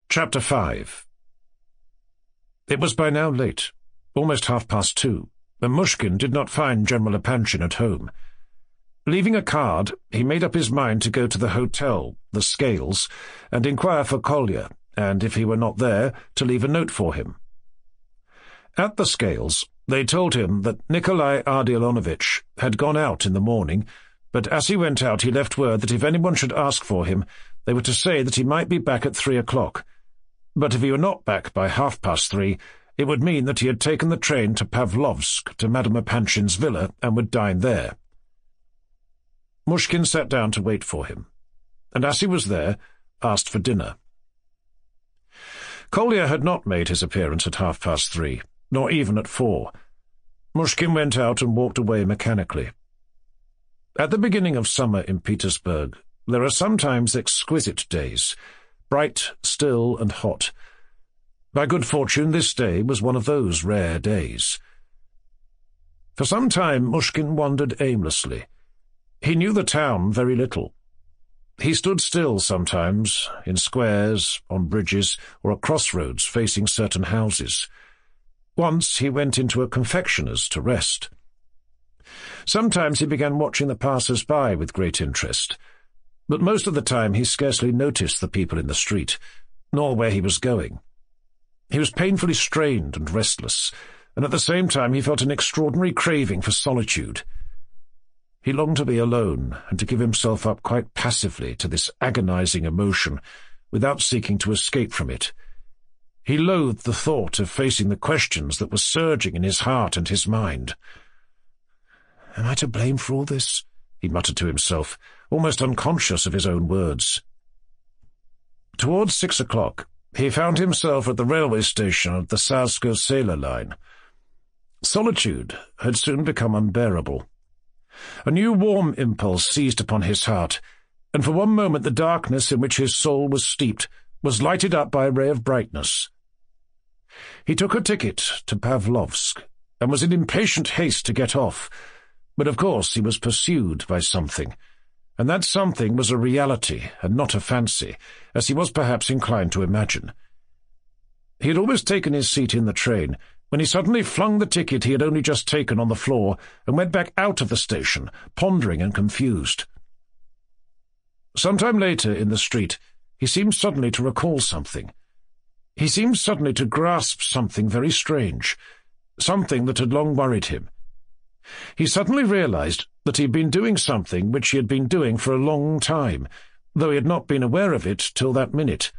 Chapter 5. It was by now late, almost 2:30, and Mushkin did not find General Epanchin at home. Leaving a card, he made up his mind to go to the hotel, the Scales, and inquire for Kolya, and if he were not there, to leave a note for him. At the Scales, they told him that Nikolai Ardalionovich had gone out in the morning, but as he went out he left word that if anyone should ask for him, they were to say that he might be back at 3:00. But if he were not back by 3:30, it would mean that he had taken the train to Pavlovsk, to Madame Epanchin's villa, and would dine there. Mushkin sat down to wait for him, and as he was there, asked for dinner. Kolya had not made his appearance at 3:30, nor even at 4. Mushkin went out and walked away mechanically. At the beginning of summer in Petersburg, there are sometimes exquisite days, bright, still, and hot. By good fortune, this day was one of those rare days. For some time Mushkin wandered aimlessly. He knew the town very little. He stood still sometimes, in squares, on bridges, or at crossroads facing certain houses. Once he went into a confectioner's to rest. Sometimes he began watching the passers-by with great interest, but most of the time he scarcely noticed the people in the street, nor where he was going. He was painfully strained and restless, and at the same time he felt an extraordinary craving for solitude. He longed to be alone, and to give himself up quite passively to this agonizing emotion, without seeking to escape from it. He loathed the thought of facing the questions that were surging in his heart and his mind. "Am I to blame for all this?" he muttered to himself, almost unconscious of his own words. Towards 6:00, he found himself at the railway station of the Tsarskoye-Selo line. Solitude had soon become unbearable. A new warm impulse seized upon his heart, and for one moment the darkness in which his soul was steeped was lighted up by a ray of brightness. He took a ticket to Pavlovsk, and was in impatient haste to get off, but of course he was pursued by something, and that something was a reality and not a fancy, as he was perhaps inclined to imagine. He had almost taken his seat in the train, when he suddenly flung the ticket he had only just taken on the floor and went back out of the station, pondering and confused. Some time later, in the street, he seemed suddenly to recall something. He seemed suddenly to grasp something very strange, something that had long worried him. He suddenly realized that he had been doing something which he had been doing for a long time, though he had not been aware of it till that minute.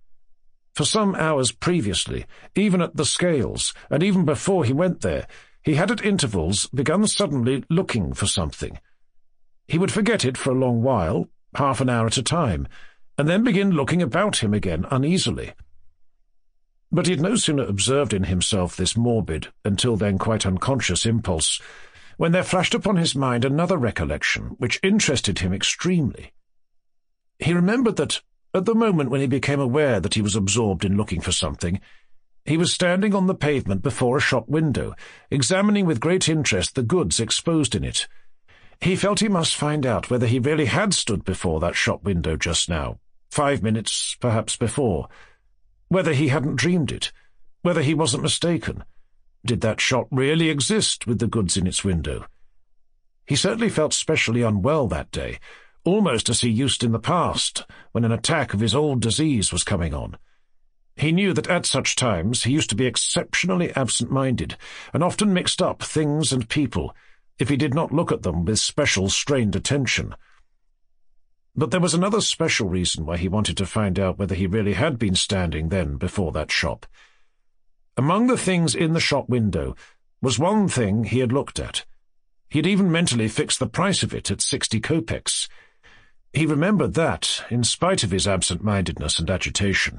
For some hours previously, even at the Scales, and even before he went there, he had at intervals begun suddenly looking for something. He would forget it for a long while, half an hour at a time, and then begin looking about him again uneasily. But he had no sooner observed in himself this morbid, until then quite unconscious impulse, when there flashed upon his mind another recollection which interested him extremely. He remembered that, at the moment when he became aware that he was absorbed in looking for something, he was standing on the pavement before a shop window, examining with great interest the goods exposed in it. He felt he must find out whether he really had stood before that shop window just now, 5 minutes perhaps before, whether he hadn't dreamed it, whether he wasn't mistaken. Did that shop really exist with the goods in its window? He certainly felt specially unwell that day, almost as he used in the past, when an attack of his old disease was coming on. He knew that at such times he used to be exceptionally absent-minded, and often mixed up things and people, if he did not look at them with special strained attention. But there was another special reason why he wanted to find out whether he really had been standing then before that shop. Among the things in the shop window was one thing he had looked at. He had even mentally fixed the price of it at 60 kopecks. He remembered that, in spite of his absent-mindedness and agitation.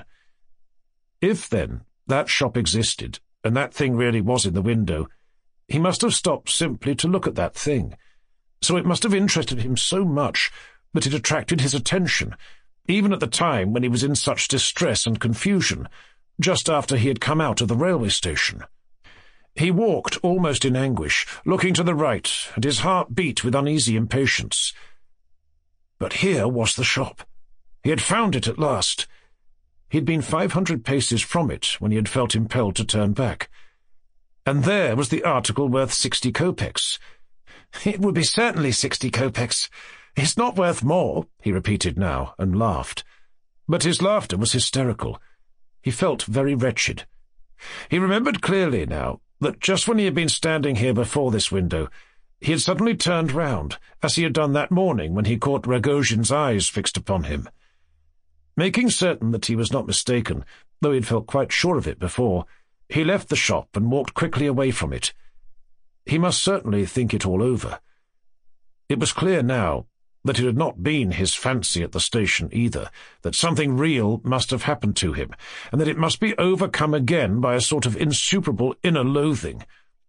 If, then, that shop existed, and that thing really was in the window, he must have stopped simply to look at that thing. So it must have interested him so much that it attracted his attention, even at the time when he was in such distress and confusion, just after he had come out of the railway station. He walked almost in anguish, looking to the right, and his heart beat with uneasy impatience. But here was the shop. He had found it at last. He'd been 500 paces from it when he had felt impelled to turn back. And there was the article worth 60 kopecks. "It would be certainly 60 kopecks. It's not worth more," he repeated now, and laughed. But his laughter was hysterical. He felt very wretched. He remembered clearly now that just when he had been standing here before this window, he had suddenly turned round, as he had done that morning when he caught Rogojin's eyes fixed upon him. Making certain that he was not mistaken, though he had felt quite sure of it before, he left the shop and walked quickly away from it. He must certainly think it all over. It was clear now that it had not been his fancy at the station either, that something real must have happened to him, and that it must be overcome again by a sort of insuperable inner loathing.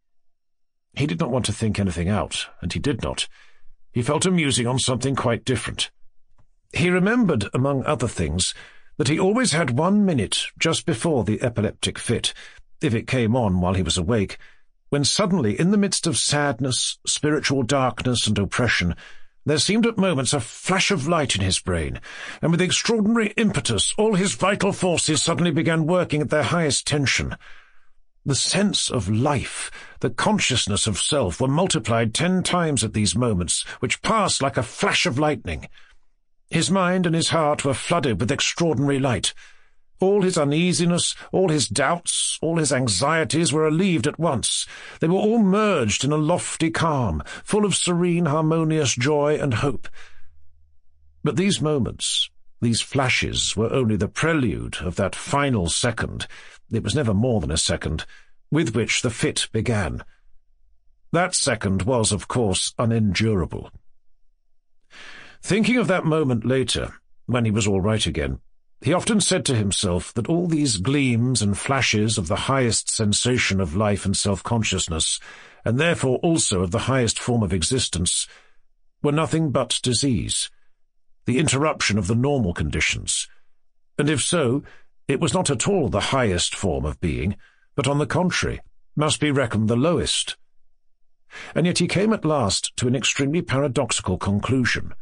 He did not want to think anything out, and he did not. He fell to musing on something quite different. He remembered, among other things, that he always had 1 minute just before the epileptic fit, if it came on while he was awake, when suddenly, in the midst of sadness, spiritual darkness, and oppression, there seemed at moments a flash of light in his brain, and with extraordinary impetus all his vital forces suddenly began working at their highest tension. The sense of life, the consciousness of self, were multiplied 10 times at these moments, which passed like a flash of lightning. His mind and his heart were flooded with extraordinary light. All his uneasiness, all his doubts, all his anxieties were relieved at once. They were all merged in a lofty calm, full of serene, harmonious joy and hope. But these moments, these flashes, were only the prelude of that final second — it was never more than a second — with which the fit began. That second was, of course, unendurable. Thinking of that moment later, when he was all right again, he often said to himself that all these gleams and flashes of the highest sensation of life and self-consciousness, and therefore also of the highest form of existence, were nothing but disease, the interruption of the normal conditions. And if so, it was not at all the highest form of being, but on the contrary, must be reckoned the lowest. And yet he came at last to an extremely paradoxical conclusion.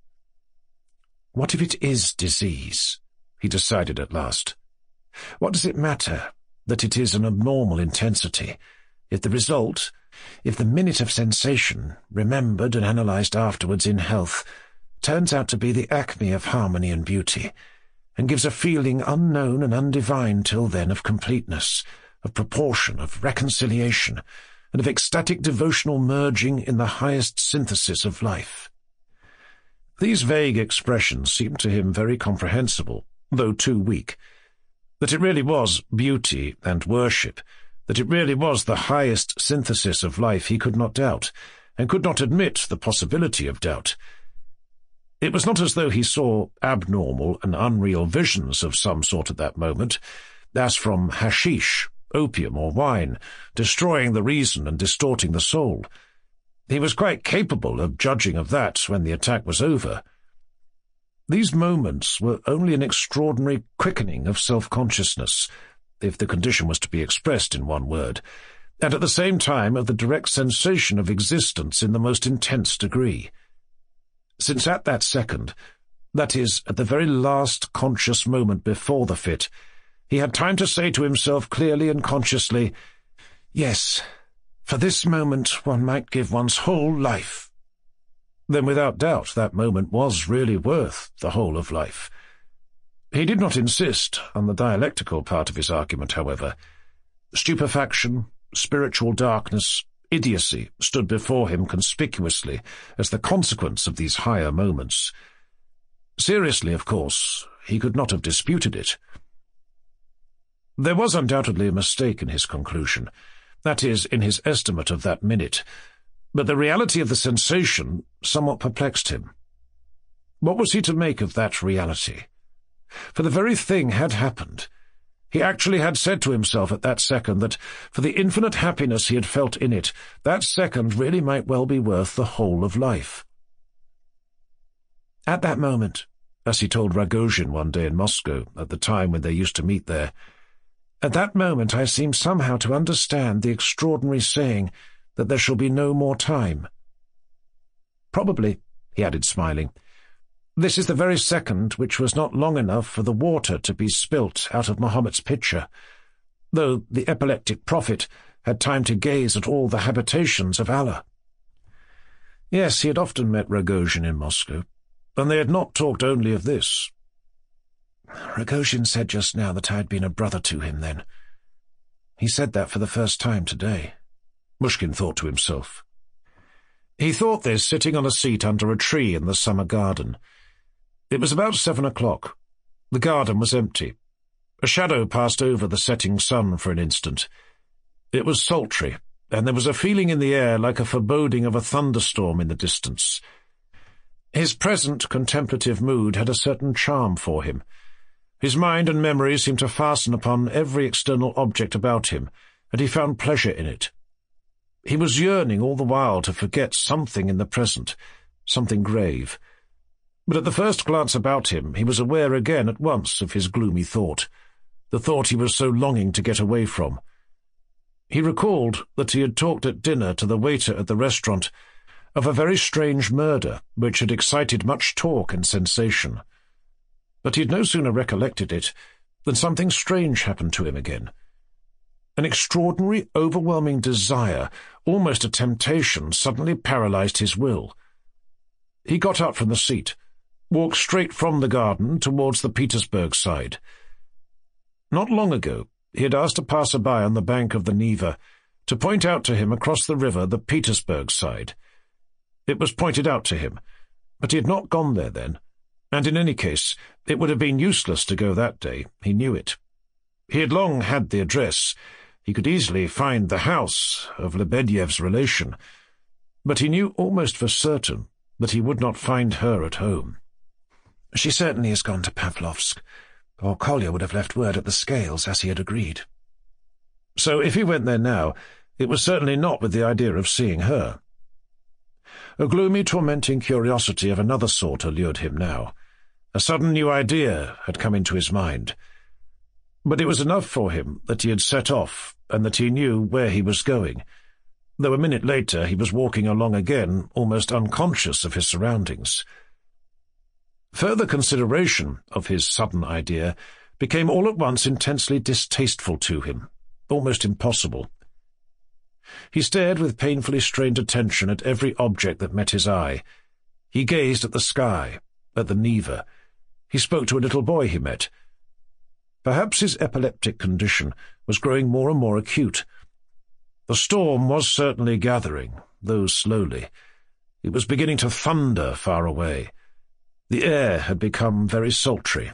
What if it is disease? He decided at last. What does it matter that it is an abnormal intensity, if the result, if the minute of sensation, remembered and analysed afterwards in health, turns out to be the acme of harmony and beauty, and gives a feeling unknown and undivine till then of completeness, of proportion, of reconciliation, and of ecstatic devotional merging in the highest synthesis of life? These vague expressions seemed to him very comprehensible, though too weak. That it really was beauty and worship, that it really was the highest synthesis of life, he could not doubt, and could not admit the possibility of doubt. It was not as though he saw abnormal and unreal visions of some sort at that moment, as from hashish, opium, or wine, destroying the reason and distorting the soul. He was quite capable of judging of that when the attack was over. These moments were only an extraordinary quickening of self-consciousness, if the condition was to be expressed in one word, and at the same time of the direct sensation of existence in the most intense degree. Since at that second, that is, at the very last conscious moment before the fit, he had time to say to himself clearly and consciously, "Yes, for this moment one might give one's whole life," then without doubt that moment was really worth the whole of life. He did not insist on the dialectical part of his argument, however. Stupefaction, spiritual darkness, idiocy stood before him conspicuously as the consequence of these higher moments. Seriously, of course, he could not have disputed it. There was undoubtedly a mistake in his conclusion, that is, in his estimate of that minute, but the reality of the sensation somewhat perplexed him. What was he to make of that reality? For the very thing had happened. He actually had said to himself at that second that, for the infinite happiness he had felt in it, that second really might well be worth the whole of life. At that moment, as he told Rogojin one day in Moscow, at the time when they used to meet there, at that moment I seemed somehow to understand the extraordinary saying that there shall be no more time. Probably, he added smiling, This is the very second which was not long enough for the water to be spilt out of Mahomet's pitcher, though the epileptic prophet had time to gaze at all the habitations of Allah. Yes, he had often met Rogojin in Moscow, and they had not talked only of this. Rogojin said just now that I had been a brother to him then. He said that for the first time today, Mushkin thought to himself. He thought this sitting on a seat under a tree in the summer garden. It was about 7 o'clock. The garden was empty. A shadow passed over the setting sun for an instant. It was sultry, and there was a feeling in the air like a foreboding of a thunderstorm in the distance. His present contemplative mood had a certain charm for him. His mind and memory seemed to fasten upon every external object about him, and he found pleasure in it. He was yearning all the while to forget something in the present, something grave. But at the first glance about him he was aware again at once of his gloomy thought, the thought he was so longing to get away from. He recalled that he had talked at dinner to the waiter at the restaurant of a very strange murder which had excited much talk and sensation. But he had no sooner recollected it than something strange happened to him again. An extraordinary, overwhelming desire, almost a temptation, suddenly paralyzed his will. He got up from the seat, walked straight from the garden towards the Petersburg side. Not long ago he had asked a passer-by on the bank of the Neva to point out to him across the river the Petersburg side. It was pointed out to him, but he had not gone there then, and in any case it would have been useless to go that day, he knew it. He had long had the address. He could easily find the house of Lebediev's relation, but he knew almost for certain that he would not find her at home. She certainly has gone to Pavlovsk, or Kolya would have left word at the scales as he had agreed. So if he went there now, it was certainly not with the idea of seeing her. A gloomy, tormenting curiosity of another sort allured him now. A sudden new idea had come into his mind. But it was enough for him that he had set off and that he knew where he was going, though a minute later he was walking along again, almost unconscious of his surroundings. Further consideration of his sudden idea became all at once intensely distasteful to him, almost impossible. He stared with painfully strained attention at every object that met his eye. He gazed at the sky, at the Neva. He spoke to a little boy he met. Perhaps his epileptic condition was growing more and more acute. The storm was certainly gathering, though slowly. It was beginning to thunder far away. The air had become very sultry.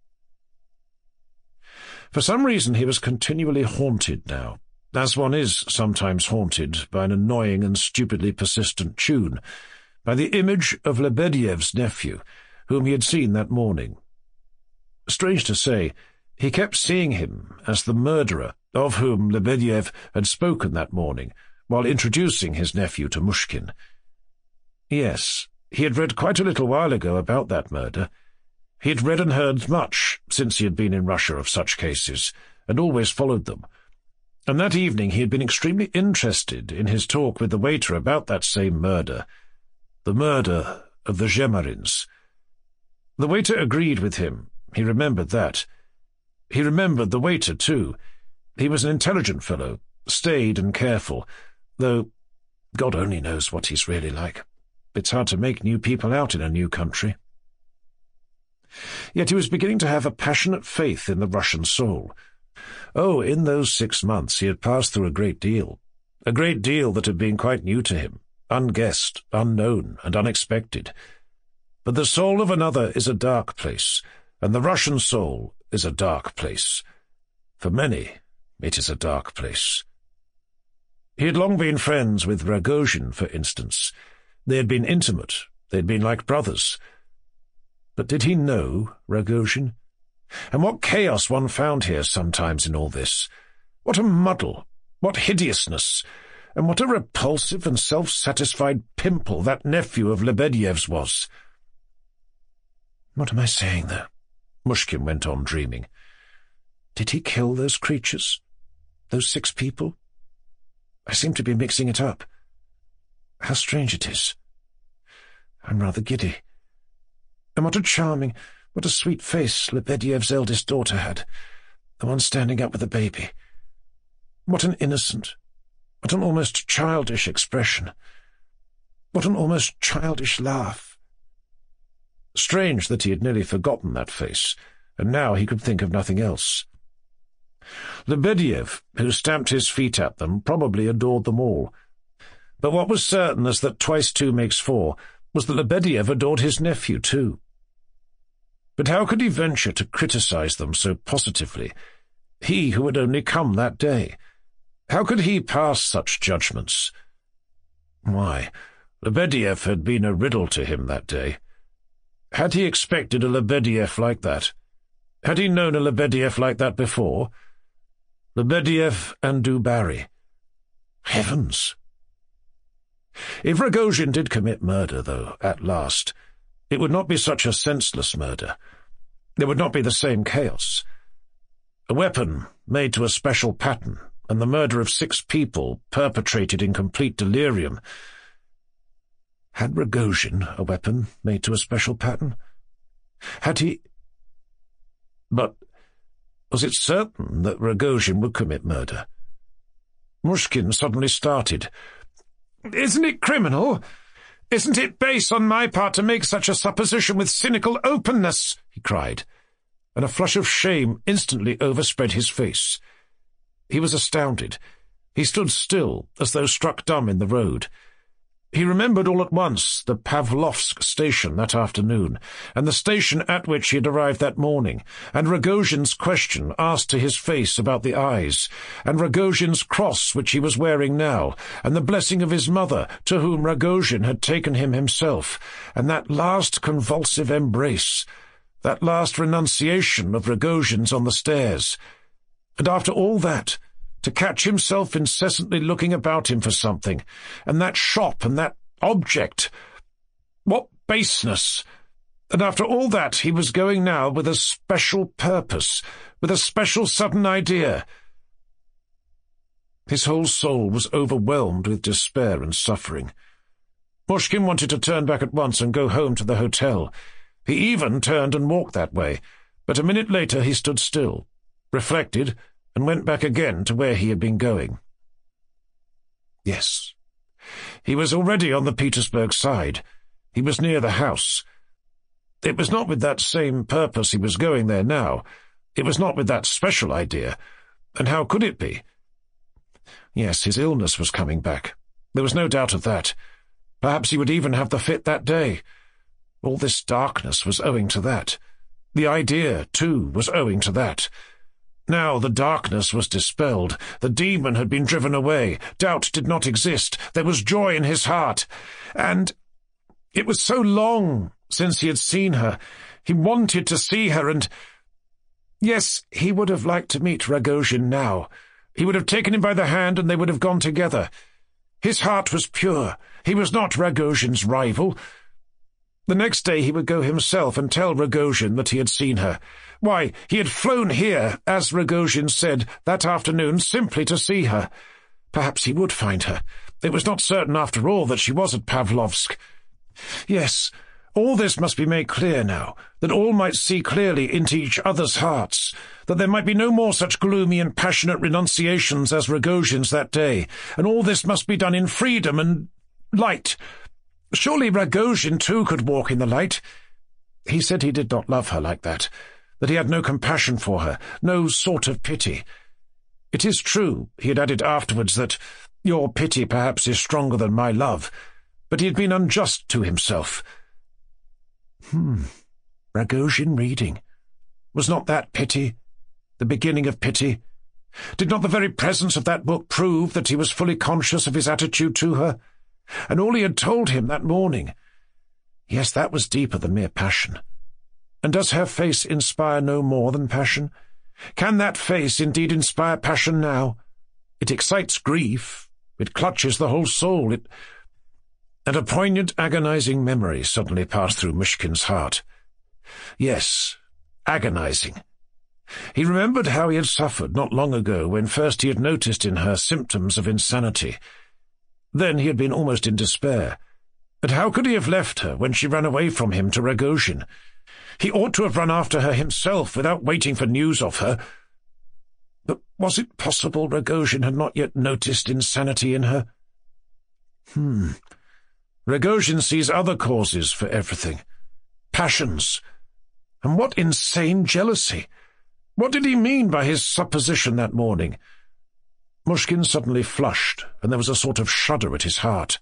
For some reason he was continually haunted now, as one is sometimes haunted by an annoying and stupidly persistent tune, by the image of Lebediev's nephew, whom he had seen that morning. Strange to say, he kept seeing him as the murderer of whom Lebediev had spoken that morning, while introducing his nephew to Mushkin. Yes, he had read quite a little while ago about that murder. He had read and heard much since he had been in Russia of such cases, and always followed them. And that evening he had been extremely interested in his talk with the waiter about that same murder, the murder of the Zhemarins. The waiter agreed with him. He remembered that. He remembered the waiter, too. He was an intelligent fellow, staid and careful, though God only knows what he's really like. It's hard to make new people out in a new country. Yet he was beginning to have a passionate faith in the Russian soul. Oh, in those 6 months he had passed through a great deal that had been quite new to him, unguessed, unknown, and unexpected. But the soul of another is a dark place, and the Russian soul is a dark place. For many, it is a dark place. He had long been friends with Rogojin, for instance. They had been intimate, they had been like brothers. But did he know Rogojin? And what chaos one found here sometimes in all this! What a muddle, what hideousness, and what a repulsive and self-satisfied pimple that nephew of Lebediev's was! What am I saying, though? Mushkin went on dreaming. Did he kill those creatures? Those 6 people? I seem to be mixing it up. How strange it is. I'm rather giddy. And what a sweet face Lebediev's eldest daughter had, the one standing up with the baby. What an innocent, what an almost childish expression. What an almost childish laugh. Strange that he had nearly forgotten that face, and now he could think of nothing else. Lebediev, who stamped his feet at them, probably adored them all. But what was certain as that twice two makes four was that Lebediev adored his nephew too. But how could he venture to criticize them so positively, he who had only come that day? How could he pass such judgments? Why, Lebediev had been a riddle to him that day. Had he expected a Lebediev like that? Had he known a Lebediev like that before? Lebediev and Dubari. Heavens! If Rogojin did commit murder, though, at last, it would not be such a senseless murder. There would not be the same chaos. A weapon made to a special pattern, and the murder of 6 people perpetrated in complete delirium. Had Rogojin a weapon made to a special pattern? Had he... But was it certain that Rogojin would commit murder? Mushkin suddenly started. "Isn't it criminal? Isn't it base on my part to make such a supposition with cynical openness?" he cried, and a flush of shame instantly overspread his face. He was astounded. He stood still, as though struck dumb in the road. He remembered all at once the Pavlovsk station that afternoon, and the station at which he had arrived that morning, and Rogojin's question asked to his face about the eyes, and Rogojin's cross which he was wearing now, and the blessing of his mother, to whom Rogojin had taken him himself, and that last convulsive embrace, that last renunciation of Rogojin's on the stairs. And after all that, to catch himself incessantly looking about him for something, and that shop and that object. What baseness! And after all that he was going now with a special purpose, with a special sudden idea. His whole soul was overwhelmed with despair and suffering. Mushkin wanted to turn back at once and go home to the hotel. He even turned and walked that way, but a minute later he stood still, reflected, and went back again to where he had been going. Yes, he was already on the Petersburg side. He was near the house. It was not with that same purpose he was going there now. It was not with that special idea. And how could it be? Yes, his illness was coming back. There was no doubt of that. Perhaps he would even have the fit that day. All this darkness was owing to that. The idea, too, was owing to that. Now the darkness was dispelled. The demon had been driven away. Doubt did not exist. There was joy in his heart. And it was so long since he had seen her. He wanted to see her, and... Yes, he would have liked to meet Rogojin now. He would have taken him by the hand, and they would have gone together. His heart was pure. He was not Rogojin's rival. The next day he would go himself and tell Rogojin that he had seen her. Why, he had flown here, as Rogojin said, that afternoon, simply to see her. Perhaps he would find her. It was not certain, after all, that she was at Pavlovsk. Yes, all this must be made clear now, that all might see clearly into each other's hearts, that there might be no more such gloomy and passionate renunciations as Rogojin's that day, and all this must be done in freedom and light. Surely Rogojin, too, could walk in the light. He said he did not love her like that he had no compassion for her, no sort of pity. It is true, he had added afterwards, that your pity perhaps is stronger than my love, but he had been unjust to himself. Rogojin reading. Was not that pity? The beginning of pity? Did not the very presence of that book prove that he was fully conscious of his attitude to her? And all he had told him that morning? Yes, that was deeper than mere passion. And does her face inspire no more than passion? Can that face indeed inspire passion now? It excites grief. It clutches the whole soul. And a poignant, agonizing memory suddenly passed through Mushkin's heart. Yes, agonizing. He remembered how he had suffered not long ago when first he had noticed in her symptoms of insanity. Then he had been almost in despair. But how could he have left her when she ran away from him to Rogojin? He ought to have run after her himself without waiting for news of her. But was it possible Rogojin had not yet noticed insanity in her? Rogojin sees other causes for everything. Passions. And what insane jealousy! What did he mean by his supposition that morning? Mushkin suddenly flushed, and there was a sort of shudder at his heart.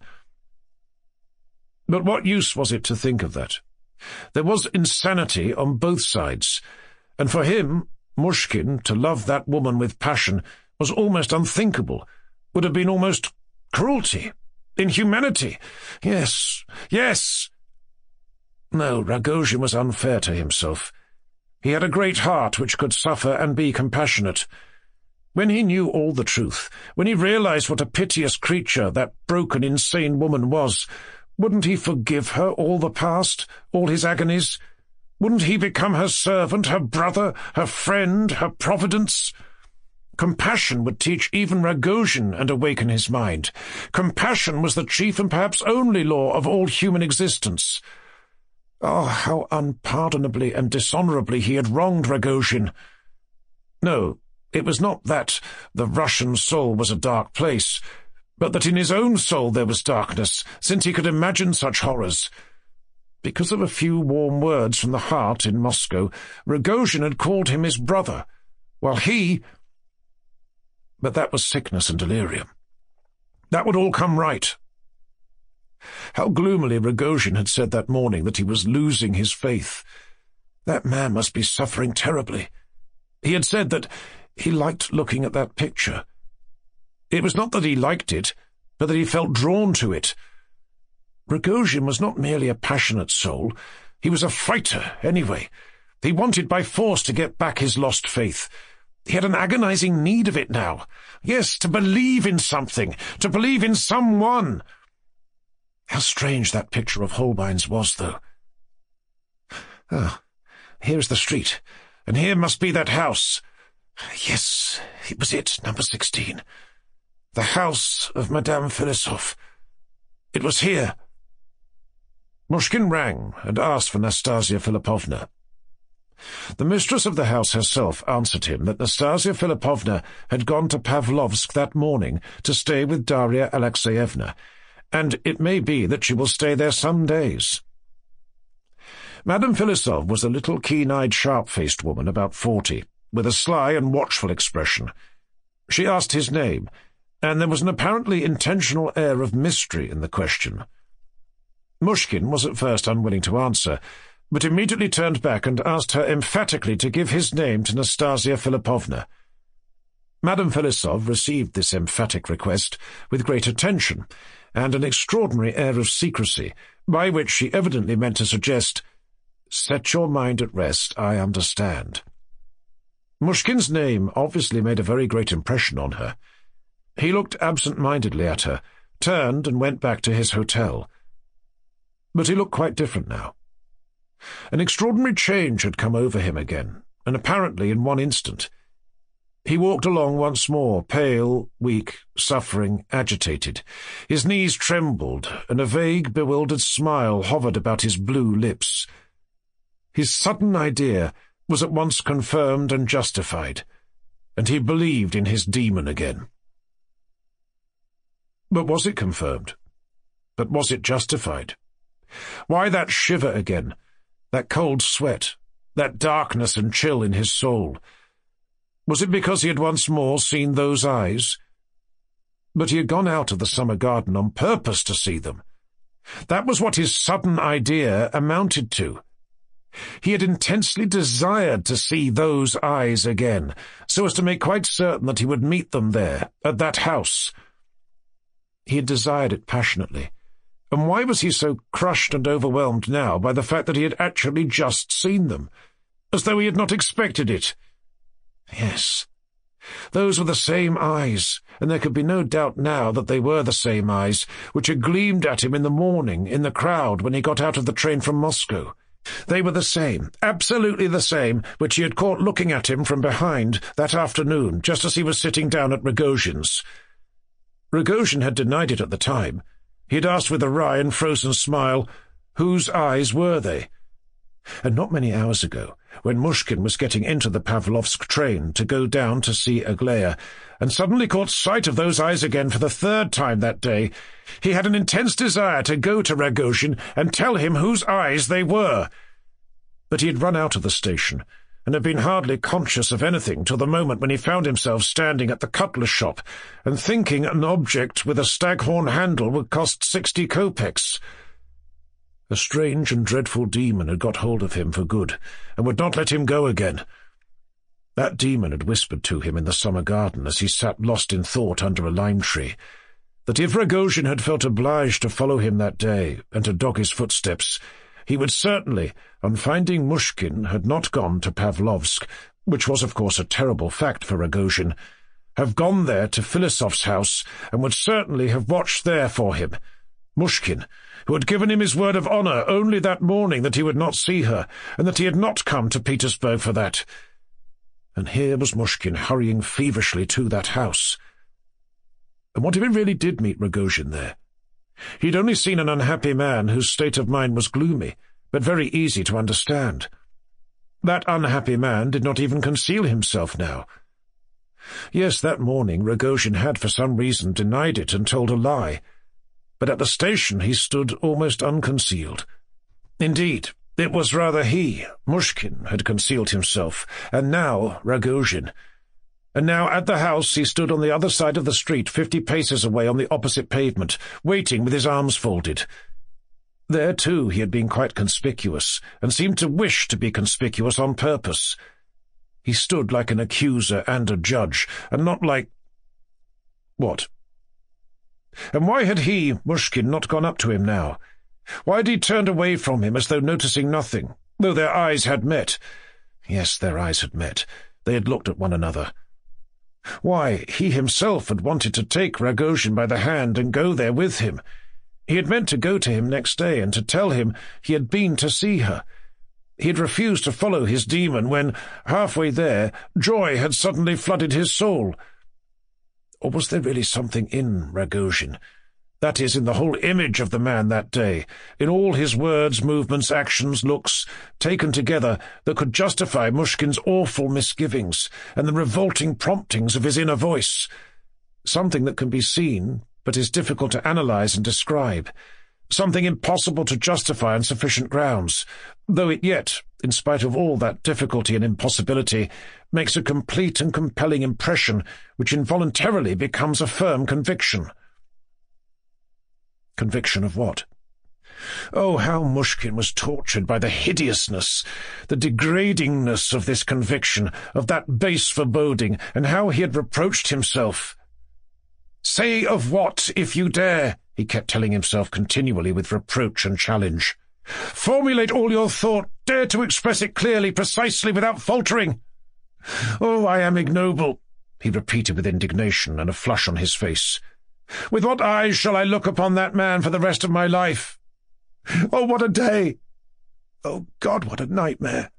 But what use was it to think of that? There was insanity on both sides, and for him, Mushkin, to love that woman with passion was almost unthinkable, would have been almost cruelty, inhumanity. Yes, yes! No, Rogojin was unfair to himself. He had a great heart which could suffer and be compassionate. When he knew all the truth, when he realized what a piteous creature that broken, insane woman was, wouldn't he forgive her all the past, all his agonies? Wouldn't he become her servant, her brother, her friend, her providence? Compassion would teach even Rogojin and awaken his mind. Compassion was the chief and perhaps only law of all human existence. Oh, how unpardonably and dishonorably he had wronged Rogojin! No, it was not that the Russian soul was a dark place, but that in his own soul there was darkness, since he could imagine such horrors. Because of a few warm words from the heart in Moscow, Rogojin had called him his brother, while he— But that was sickness and delirium. That would all come right. How gloomily Rogojin had said that morning that he was losing his faith. That man must be suffering terribly. He had said that he liked looking at that picture. It was not that he liked it, but that he felt drawn to it. Rogojin was not merely a passionate soul. He was a fighter, anyway. He wanted by force to get back his lost faith. He had an agonizing need of it now. Yes, to believe in something, to believe in someone. How strange that picture of Holbein's was, though. Ah, here's the street, and here must be that house. Yes, it was it, number 16. The house of Madame Filisov. It was here. Mushkin rang and asked for Nastasia Philippovna. The mistress of the house herself answered him that Nastasia Philippovna had gone to Pavlovsk that morning to stay with Daria Alexeyevna, and it may be that she will stay there some days. Madame Filisov was a little keen-eyed, sharp-faced woman about 40, with a sly and watchful expression. She asked his name, and there was an apparently intentional air of mystery in the question. Mushkin was at first unwilling to answer, but immediately turned back and asked her emphatically to give his name to Nastasia Philippovna. Madame Filisov received this emphatic request with great attention and an extraordinary air of secrecy, by which she evidently meant to suggest, "Set your mind at rest, I understand." Mushkin's name obviously made a very great impression on her. He looked absent-mindedly at her, turned and went back to his hotel. But he looked quite different now. An extraordinary change had come over him again, and apparently in one instant. He walked along once more, pale, weak, suffering, agitated. His knees trembled, and a vague, bewildered smile hovered about his blue lips. His sudden idea was at once confirmed and justified, and he believed in his demon again. But was it confirmed? But was it justified? Why that shiver again? That cold sweat, that darkness and chill in his soul? Was it because he had once more seen those eyes? But he had gone out of the summer garden on purpose to see them. That was what his sudden idea amounted to. He had intensely desired to see those eyes again, so as to make quite certain that he would meet them there, at that house. He had desired it passionately. And why was he so crushed and overwhelmed now by the fact that he had actually just seen them, as though he had not expected it? Yes, those were the same eyes, and there could be no doubt now that they were the same eyes which had gleamed at him in the morning, in the crowd, when he got out of the train from Moscow. They were the same, absolutely the same, which he had caught looking at him from behind that afternoon, just as he was sitting down at Rogojin's. Rogojin had denied it at the time. He had asked with a wry and frozen smile, whose eyes were they? And not many hours ago, when Mushkin was getting into the Pavlovsk train to go down to see Aglaya, and suddenly caught sight of those eyes again for the third time that day, he had an intense desire to go to Rogojin and tell him whose eyes they were. But he had run out of the station, and had been hardly conscious of anything till the moment when he found himself standing at the cutler's shop, and thinking an object with a staghorn handle would cost 60 kopecks. A strange and dreadful demon had got hold of him for good, and would not let him go again. That demon had whispered to him in the summer garden as he sat lost in thought under a lime tree, that if Rogojin had felt obliged to follow him that day and to dog his footsteps, he would certainly, on finding Mushkin had not gone to Pavlovsk, which was of course a terrible fact for Rogojin, have gone there to Filosof's house, and would certainly have watched there for him. Mushkin, who had given him his word of honour only that morning that he would not see her, and that he had not come to Petersburg for that. And here was Mushkin hurrying feverishly to that house. And what if he really did meet Rogojin there? He had only seen an unhappy man whose state of mind was gloomy, but very easy to understand. That unhappy man did not even conceal himself now. Yes, that morning Rogojin had for some reason denied it and told a lie, but at the station he stood almost unconcealed. Indeed, it was rather he, Mushkin, had concealed himself, and now Rogojin. And now at the house he stood on the other side of the street, 50 paces away on the opposite pavement, waiting with his arms folded. There, too, he had been quite conspicuous, and seemed to wish to be conspicuous on purpose. He stood like an accuser and a judge, and not like— What? And why had he, Mushkin, not gone up to him now? Why had he turned away from him as though noticing nothing, though their eyes had met? Yes, their eyes had met. They had looked at one another. Why, he himself had wanted to take Rogojin by the hand and go there with him. He had meant to go to him next day and to tell him he had been to see her. He had refused to follow his demon when, halfway there, joy had suddenly flooded his soul. Or was there really something in Rogojin? That is, in the whole image of the man that day, in all his words, movements, actions, looks, taken together, that could justify Mushkin's awful misgivings and the revolting promptings of his inner voice. Something that can be seen, but is difficult to analyze and describe. Something impossible to justify on sufficient grounds, though it yet, in spite of all that difficulty and impossibility, makes a complete and compelling impression which involuntarily becomes a firm conviction. Conviction of what? Oh, how Mushkin was tortured by the hideousness, the degradingness of this conviction, of that base foreboding, and how he had reproached himself. "Say of what, if you dare," he kept telling himself continually with reproach and challenge. "Formulate all your thought, dare to express it clearly, precisely, without faltering. Oh, I am ignoble," he repeated with indignation and a flush on his face. "With what eyes shall I look upon that man for the rest of my life? Oh, what a day! Oh, God, what a nightmare!"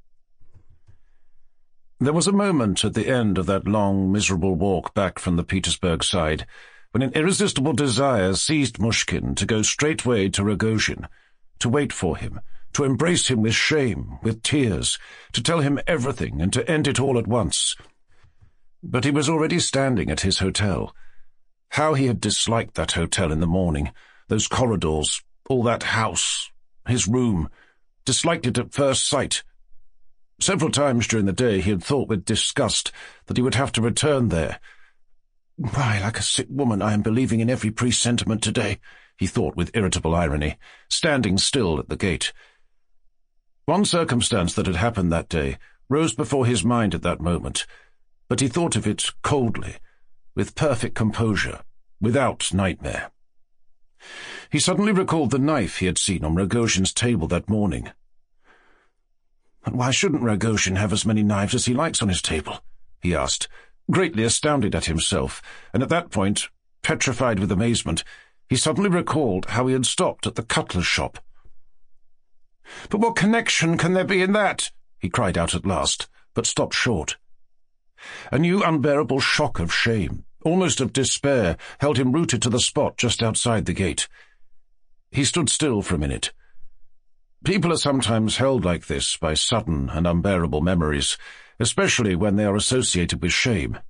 There was a moment at the end of that long, miserable walk back from the Petersburg side when an irresistible desire seized Mushkin to go straightway to Rogojin, to wait for him, to embrace him with shame, with tears, to tell him everything and to end it all at once. But he was already standing at his hotel. How he had disliked that hotel in the morning, those corridors, all that house, his room, disliked it at first sight. Several times during the day he had thought with disgust that he would have to return there. "Why, like a sick woman, I am believing in every presentiment today," he thought with irritable irony, standing still at the gate. One circumstance that had happened that day rose before his mind at that moment, but he thought of it coldly, with perfect composure, without nightmare. He suddenly recalled the knife he had seen on Rogojin's table that morning. "And why shouldn't Rogojin have as many knives as he likes on his table?" he asked, greatly astounded at himself, and at that point, petrified with amazement, he suddenly recalled how he had stopped at the cutler's shop. "But what connection can there be in that?" he cried out at last, but stopped short. A new unbearable shock of shame, almost of despair, held him rooted to the spot just outside the gate. He stood still for a minute. People are sometimes held like this by sudden and unbearable memories, especially when they are associated with shame.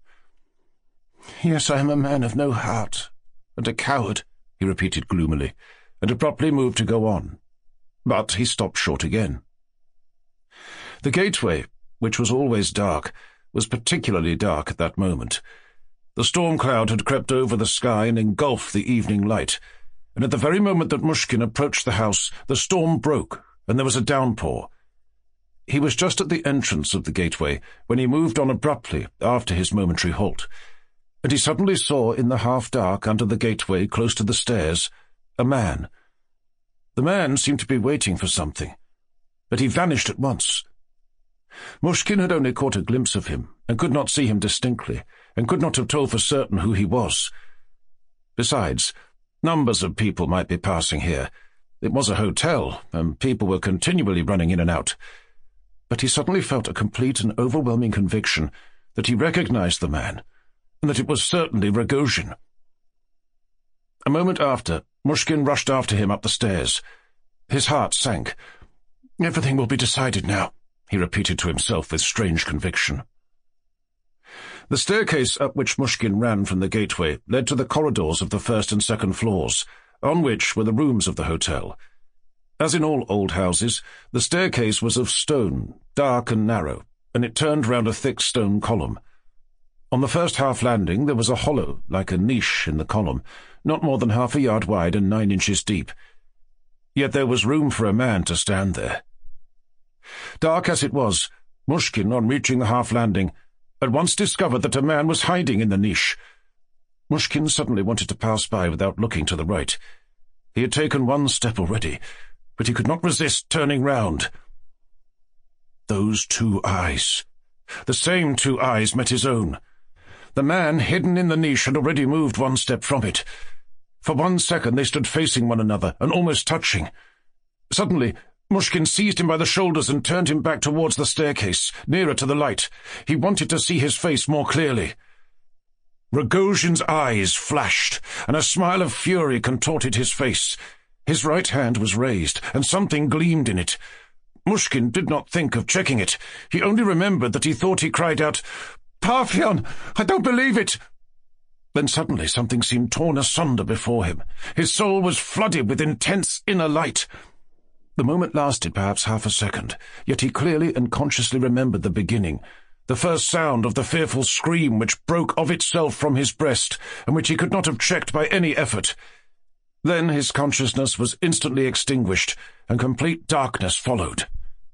"Yes, I am a man of no heart, and a coward," he repeated gloomily, and abruptly moved to go on. But he stopped short again. The gateway, which was always dark, was particularly dark at that moment. The storm cloud had crept over the sky and engulfed the evening light, and at the very moment that Mushkin approached the house, the storm broke, and there was a downpour. He was just at the entrance of the gateway when he moved on abruptly after his momentary halt, and he suddenly saw in the half-dark under the gateway close to the stairs a man. The man seemed to be waiting for something, but he vanished at once. Mushkin had only caught a glimpse of him, and could not see him distinctly, and could not have told for certain who he was. Besides, numbers of people might be passing here. It was a hotel, and people were continually running in and out. But he suddenly felt a complete and overwhelming conviction that he recognized the man, and that it was certainly Rogojin. A moment after, Mushkin rushed after him up the stairs. His heart sank. "Everything will be decided now," he repeated to himself with strange conviction. The staircase up which Mushkin ran from the gateway led to the corridors of the first and second floors, on which were the rooms of the hotel. As in all old houses, the staircase was of stone, dark and narrow, and it turned round a thick stone column. On the first half landing there was a hollow, like a niche in the column, not more than 1/2 yard wide and 9 inches deep. Yet there was room for a man to stand there. Dark as it was, Mushkin, on reaching the half landing, at once discovered that a man was hiding in the niche. Mushkin suddenly wanted to pass by without looking to the right. He had taken one step already, but he could not resist turning round. Those 2 eyes. The same 2 eyes met his own. The man hidden in the niche had already moved 1 step from it. For 1 second they stood facing one another and almost touching. Suddenly, Mushkin seized him by the shoulders and turned him back towards the staircase, nearer to the light. He wanted to see his face more clearly. Rogojin's eyes flashed, and a smile of fury contorted his face. His right hand was raised, and something gleamed in it. Mushkin did not think of checking it. He only remembered that he thought he cried out, "Parfen! I don't believe it!" Then suddenly something seemed torn asunder before him. His soul was flooded with intense inner light. The moment lasted perhaps 1/2 second, yet he clearly and consciously remembered the beginning, the first sound of the fearful scream which broke of itself from his breast, and which he could not have checked by any effort. Then his consciousness was instantly extinguished, and complete darkness followed.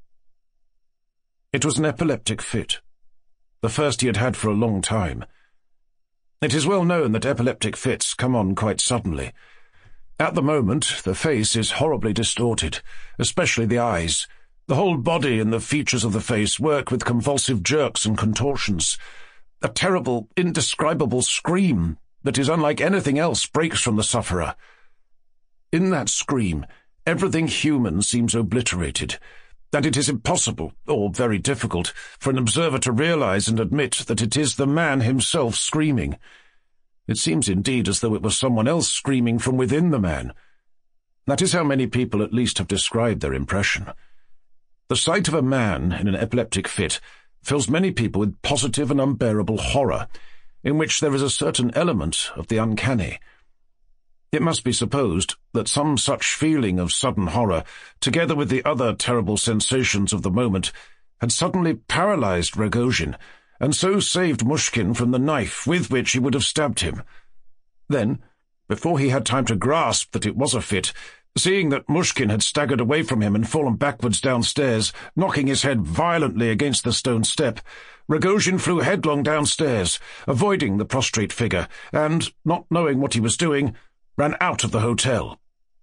It was an epileptic fit, the first he had had for a long time. It is well known that epileptic fits come on quite suddenly. At the moment, the face is horribly distorted, especially the eyes. The whole body and the features of the face work with convulsive jerks and contortions. A terrible, indescribable scream that is unlike anything else breaks from the sufferer. In that scream, everything human seems obliterated, and it is impossible, or very difficult, for an observer to realize and admit that it is the man himself screaming. It seems indeed as though it was someone else screaming from within the man. That is how many people at least have described their impression. The sight of a man in an epileptic fit fills many people with positive and unbearable horror, in which there is a certain element of the uncanny. It must be supposed that some such feeling of sudden horror, together with the other terrible sensations of the moment, had suddenly paralyzed Rogojin, and so saved Mushkin from the knife with which he would have stabbed him. Then, before he had time to grasp that it was a fit, seeing that Mushkin had staggered away from him and fallen backwards downstairs, knocking his head violently against the stone step, Rogojin flew headlong downstairs, avoiding the prostrate figure, and, not knowing what he was doing, ran out of the hotel.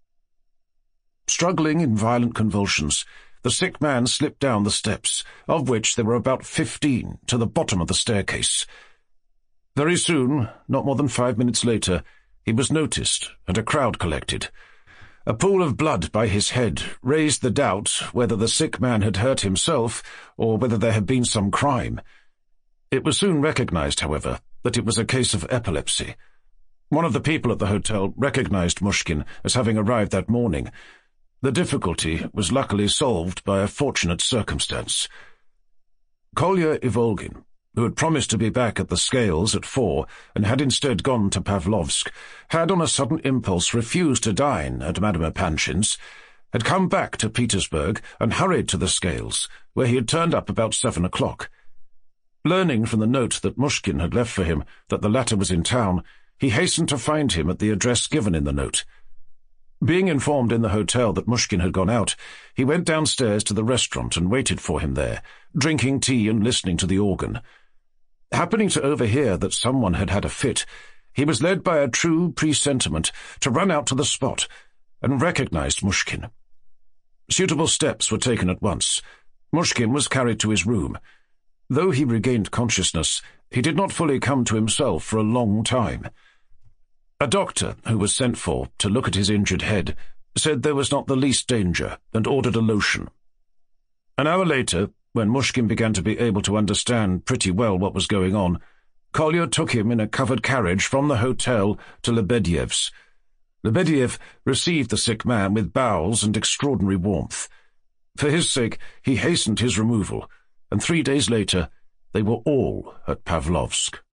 Struggling in violent convulsions, the sick man slipped down the steps, of which there were about 15, to the bottom of the staircase. Very soon, not more than 5 minutes later, he was noticed, and a crowd collected. A pool of blood by his head raised the doubt whether the sick man had hurt himself, or whether there had been some crime. It was soon recognized, however, that it was a case of epilepsy. One of the people at the hotel recognized Mushkin as having arrived that morning. The difficulty was luckily solved by a fortunate circumstance. Kolya Ivolgin, who had promised to be back at the scales at 4 and had instead gone to Pavlovsk, had on a sudden impulse refused to dine at Madame Panshin's, had come back to Petersburg and hurried to the scales, where he had turned up about 7 o'clock. Learning from the note that Mushkin had left for him that the latter was in town, he hastened to find him at the address given in the note. Being informed in the hotel that Mushkin had gone out, he went downstairs to the restaurant and waited for him there, drinking tea and listening to the organ. Happening to overhear that someone had had a fit, he was led by a true presentiment to run out to the spot and recognized Mushkin. Suitable steps were taken at once. Mushkin was carried to his room. Though he regained consciousness, he did not fully come to himself for a long time. A doctor, who was sent for to look at his injured head, said there was not the least danger and ordered a lotion. An hour later, when Mushkin began to be able to understand pretty well what was going on, Kolya took him in a covered carriage from the hotel to Lebedyev's. Lebediev received the sick man with bows and extraordinary warmth. For his sake, he hastened his removal, and 3 days later they were all at Pavlovsk.